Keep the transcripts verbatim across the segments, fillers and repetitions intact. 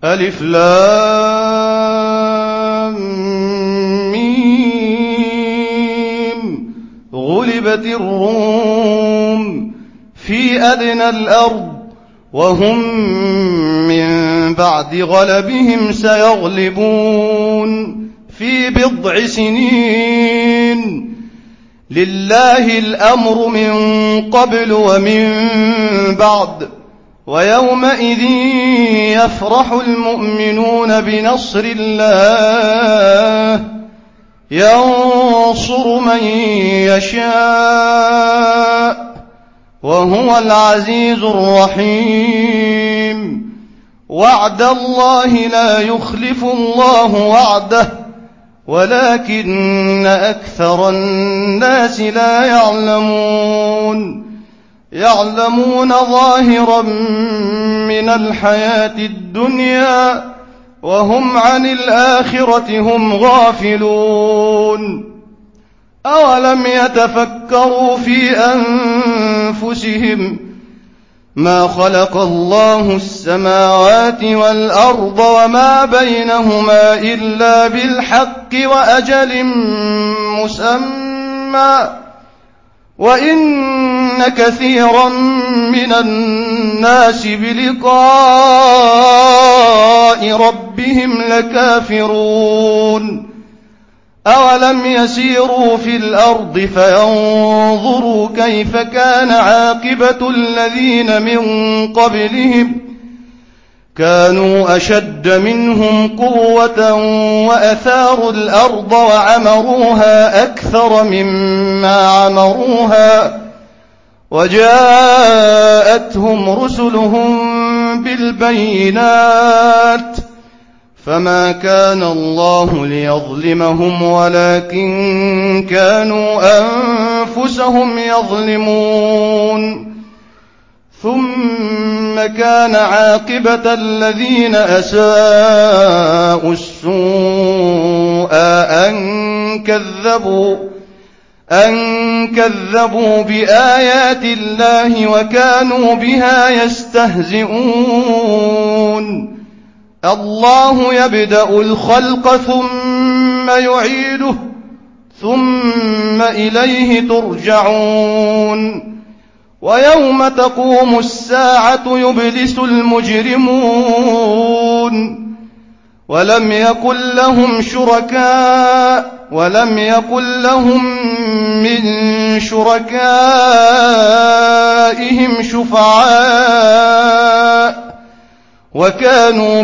ألف لام ميم. غلبت الروم في أدنى الأرض وهم من بعد غلبهم سيغلبون في بضع سنين. لله الأمر من قبل ومن بعد ويومئذ يفرح المؤمنون بنصر الله ينصر من يشاء وهو العزيز الرحيم. وعد الله لا يخلف الله وعده ولكن أكثر الناس لا يعلمون. يعلمون ظاهرا من الحياة الدنيا وهم عن الآخرة هم غافلون. أولم يتفكروا في أنفسهم ما خلق الله السماوات والأرض وما بينهما إلا بالحق وأجل مسمى وإن كثيرا من الناس بلقاء ربهم لكافرون. أولم يسيروا في الأرض فينظروا كيف كان عاقبة الذين من قبلهم كانوا أشد منهم قوة وأثاروا الأرض وعمروها أكثر مما عمروها وجاءتهم رسلهم بالبينات فما كان الله ليظلمهم ولكن كانوا أنفسهم يظلمون. ثم كان عاقبة الذين أساءوا السوء أن كذبوا أن كذبوا بآيات الله وكانوا بها يستهزئون. الله يبدأ الخلق ثم يعيده ثم إليه ترجعون. ويوم تقوم الساعة يبلس المجرمون ولم يكن لهم شركاء ولم يكن لهم من شركائهم شفعاء وكانوا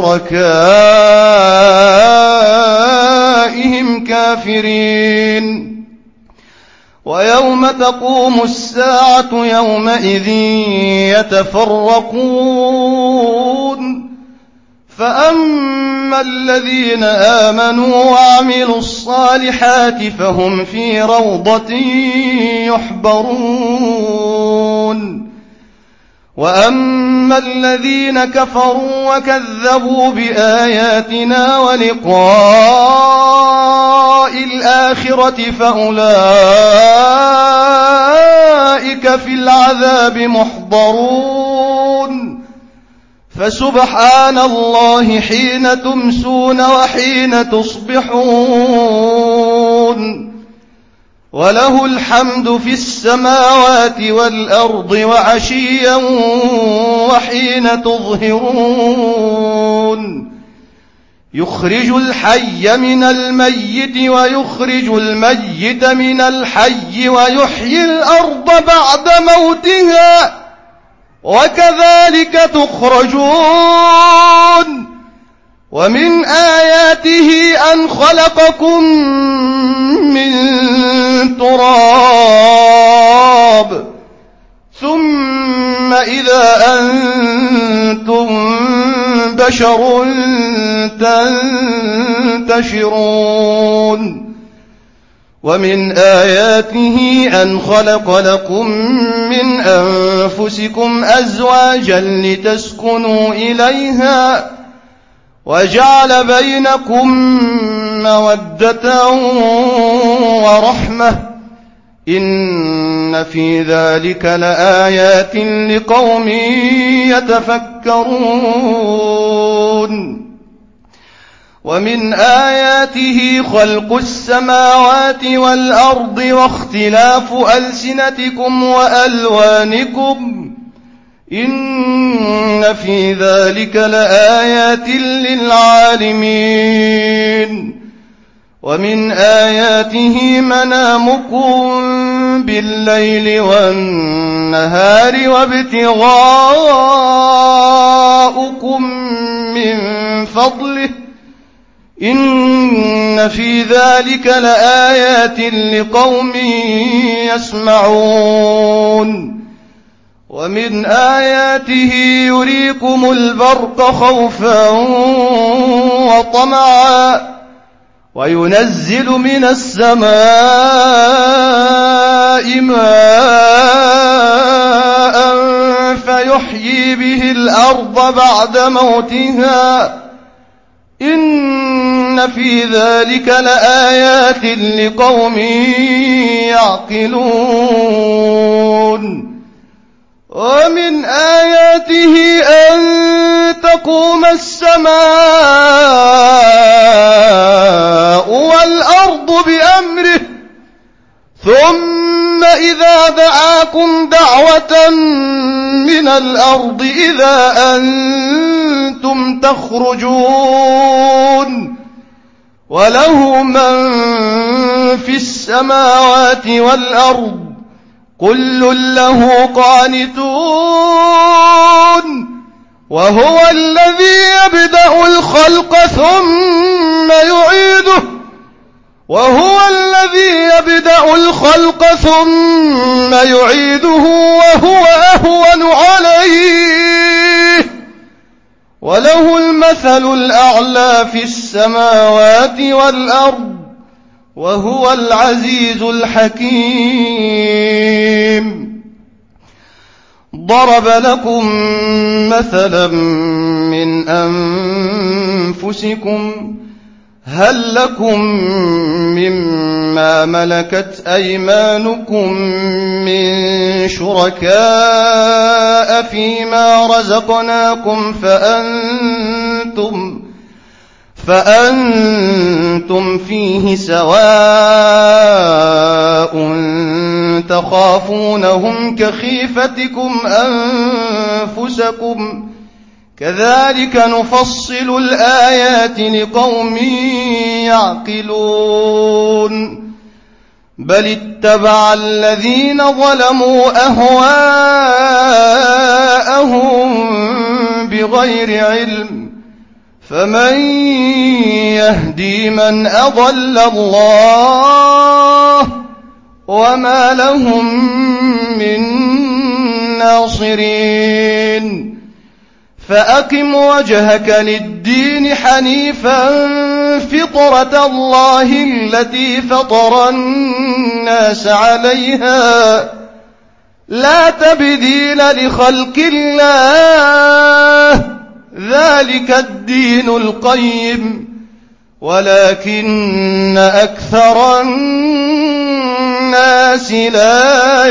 بشركائهم كافرين. ويوم تقوم الساعة يومئذ يتفرقون فأما الذين آمنوا وعملوا الصالحات فهم في روضة يحبرون. وأما الذين كفروا وكذبوا بآياتنا ولقاء الآخرة فأولئك في العذاب محضرون. فسبحان الله حين تمسون وحين تصبحون وله الحمد في السماوات والأرض وعشيا وحين تظهرون. يخرج الحي من الميت ويخرج الميت من الحي ويحيي الأرض بعد موتها وكذلك تخرجون. ومن آياته أن خلقكم من تراب ثم إذا أنتم بشر تنتشرون. ومن آياته أن خلق لكم من أنفسكم أزواجا لتسكنوا إليها وجعل بينكم مودة ورحمة إن في ذلك لآيات لقوم يتفكرون. ومن آياته خلق السماوات والأرض واختلاف ألسنتكم وألوانكم إن في ذلك لآيات للعالمين ومن آياته منامكم بالليل والنهار وابتغاؤكم من فضله إن في ذلك لآيات لقوم يسمعون ومن آياته يريكم البرق خوفا وطمعا وينزل من السماء ماء فيحيي به الأرض بعد موتها إن في ذلك لآيات لقوم يعقلون ومن آياته أن تقوم السماء والأرض بأمره ثم إذا دعاكم دعوة من الأرض إذا أنتم تخرجون وله من في السماوات والأرض كل له قانتون وهو الذي يبدأ الخلق ثم يعيده وهو الذي يبدأ الخلق ثم يعيده وهو أهون عليه وله المثل الأعلى في السماوات والأرض وهو العزيز الحكيم ضرب لكم مثلا من أنفسكم هل لكم مما ملكت أيمانكم من شركاء فيما رزقناكم فأنتم فأنتم فيه سواء تخافونهم كخيفتكم أنفسكم كذلك نفصل الآيات لقوم يعقلون بل اتبع الذين ظلموا أهواءهم بغير علم فمن يهدي من أضل الله وما لهم من ناصرين فأقم وجهك للدين حنيفا فطرة الله التي فطر الناس عليها لا تبديل لخلق الله ذلك الدين القيم ولكن أكثر الناس لا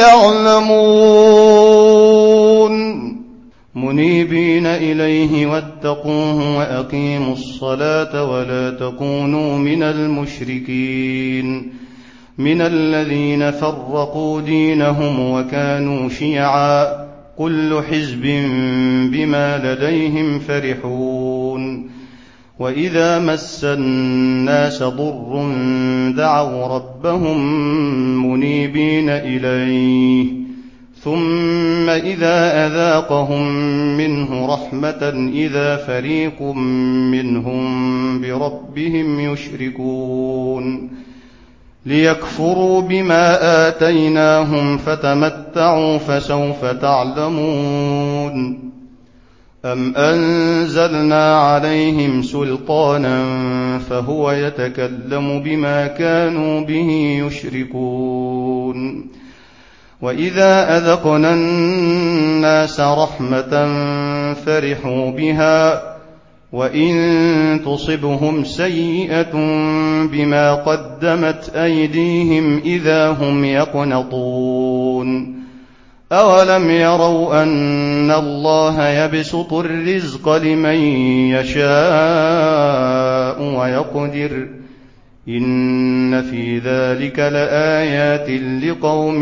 يعلمون منيبين إليه واتقوه وأقيموا الصلاة ولا تكونوا من المشركين من الذين فرقوا دينهم وكانوا شيعا كل حزب بما لديهم فرحون وإذا مس الناس ضر دعوا ربهم منيبين إليه ثم إذا أذاقهم منه رحمة إذا فريق منهم بربهم يشركون ليكفروا بما آتيناهم فتمتعوا فسوف تعلمون أم أنزلنا عليهم سلطانا فهو يتكلم بما كانوا به يشركون وإذا أذقنا الناس رحمة فرحوا بها وإن تصبهم سيئة بما قدمت أيديهم إذا هم يقنطون أولم يروا أن الله يبسط الرزق لمن يشاء يشاء ويقدر إن في ذلك لآيات لقوم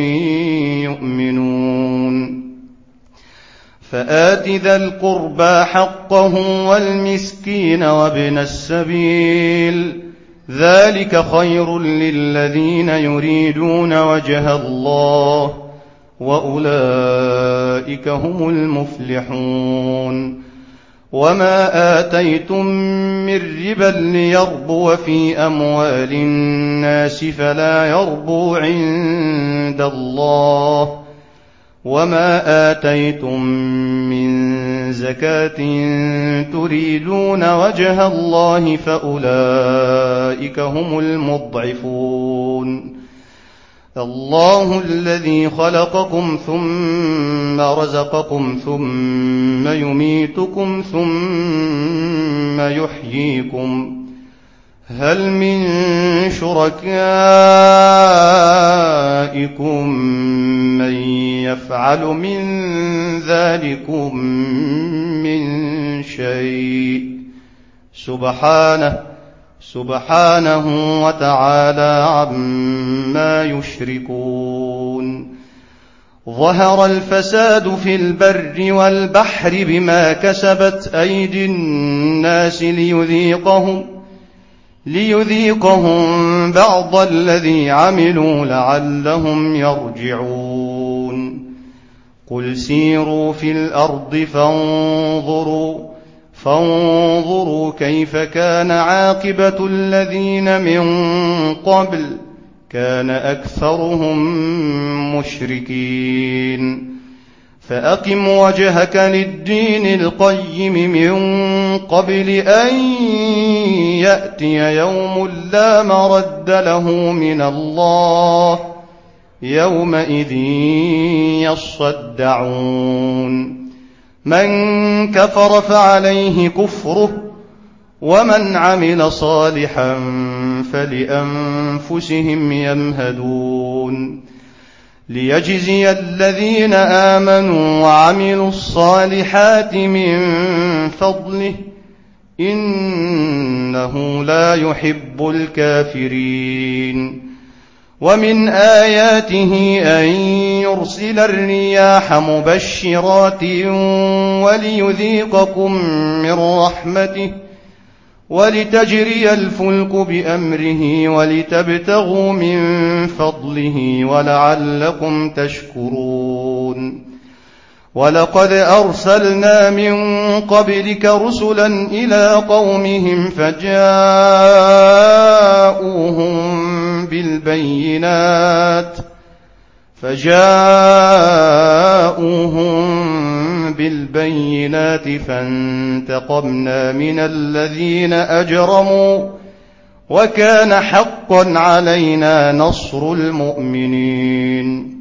يؤمنون فآت ذا القربى حقه والمسكين وابن السبيل ذلك خير للذين يريدون وجه الله وأولئك هم المفلحون وما آتيتم من ربا ليربو في أموال الناس فلا يربو عند الله وما آتيتم من زكاة تريدون وجه الله فأولئك هم المضعفون الله الذي خلقكم ثم رزقكم ثم يميتكم ثم يحييكم هل من شركائكم من يفعل من ذلكم من شيء سبحانه سبحانه وتعالى عما يشركون ظهر الفساد في البر والبحر بما كسبت أيدي الناس ليذيقهم ليذيقهم بعض الذي عملوا لعلهم يرجعون قل سيروا في الأرض فانظروا فانظروا كيف كان عاقبة الذين من قبل كان أكثرهم مشركين فأقم وجهك للدين القيم من قبل أن يأتي يوم لا مرد له من الله يومئذ يصدعون من كفر فعليه كفره ومن عمل صالحا فلأنفسهم يمهدون ليجزي الذين آمنوا وعملوا الصالحات من فضله إنه لا يحب الكافرين ومن آياته أن يرسل الرياح مبشرات وليذيقكم من رحمته ولتجري الفلك بأمره ولتبتغوا من فضله ولعلكم تشكرون ولقد أرسلنا من قبلك رسلا إلى قومهم فجاءوهم بالبينات فجاءوهم بالبينات فانتقمنا من الذين أجرموا وكان حقا علينا نصر المؤمنين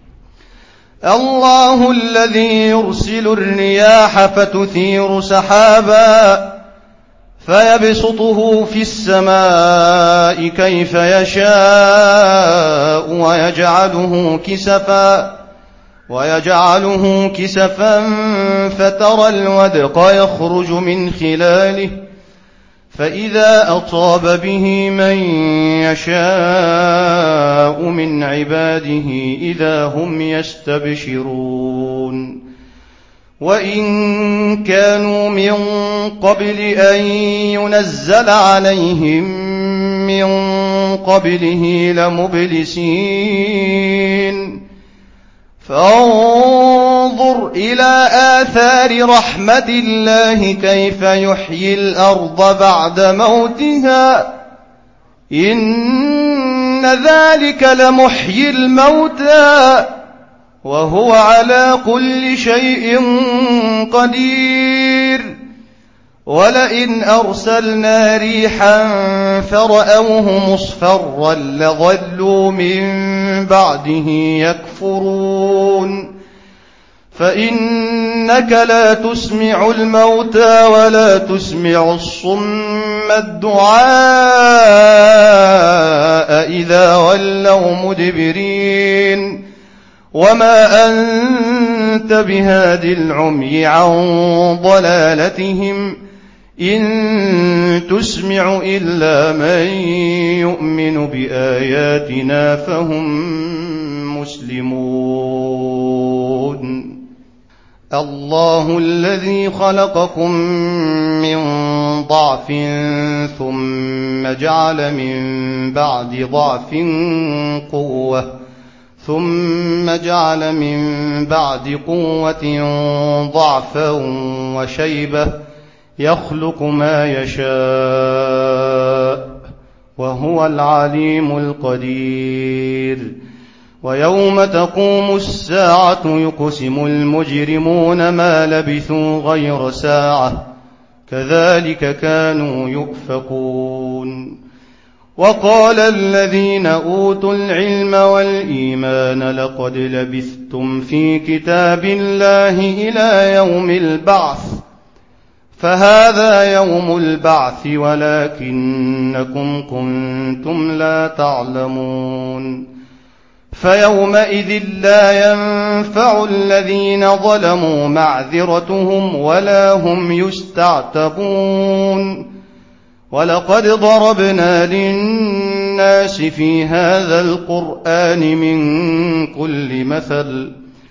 الله الذي يرسل الرياح فتثير سحابا فيبسطه في السماء كيف يشاء ويجعله كسفا ويجعله كسفا فترى الودق يخرج من خلاله فإذا أصاب به من يشاء من عباده إذا هم يستبشرون وإن كانوا من قبل أن ينزل عليهم من قبله لمبلسين فانظر إلى آثار رحمة الله كيف يحيي الأرض بعد موتها إن ذلك لمحيي الموتى وهو على كل شيء قدير ولئن أرسلنا ريحا فرأوه مصفرا لظلوا من بعده يكفرون فإنك لا تسمع الموتى ولا تسمع الصم الدعاء إذا ولوا مدبرين وما أنت بهاد العمي عن ضلالتهم إن تسمع إلا من يؤمن بآياتنا فهم مسلمون. الله الذي خلقكم من ضعف ثم جعل من بعد ضعف قوة ثم جعل من بعد قوة ضعفا وشيبة يخلق ما يشاء وهو العليم القدير. ويوم تقوم الساعة يقسم المجرمون ما لبثوا غير ساعة كذلك كانوا يؤفكون. وقال الذين أوتوا العلم والإيمان لقد لبثتم في كتاب الله إلى يوم البعث فهذا يوم البعث ولكنكم كنتم لا تعلمون. فيومئذ لا ينفع الذين ظلموا معذرتهم ولا هم يستعتبون. ولقد ضربنا للناس في هذا القرآن من كل مثل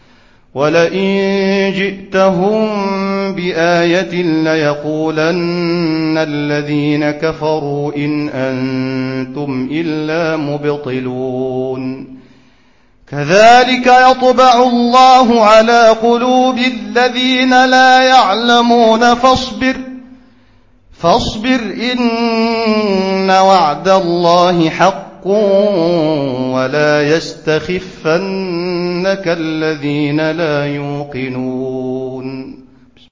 ولئن جئتهم بآية ليقولن الذين كفروا إن أنتم إلا مبطلون. كذلك يطبع الله على قلوب الذين لا يعلمون فاصبر فاصبر إن وعد الله حق ولا يستخفنك الذين لا يوقنون.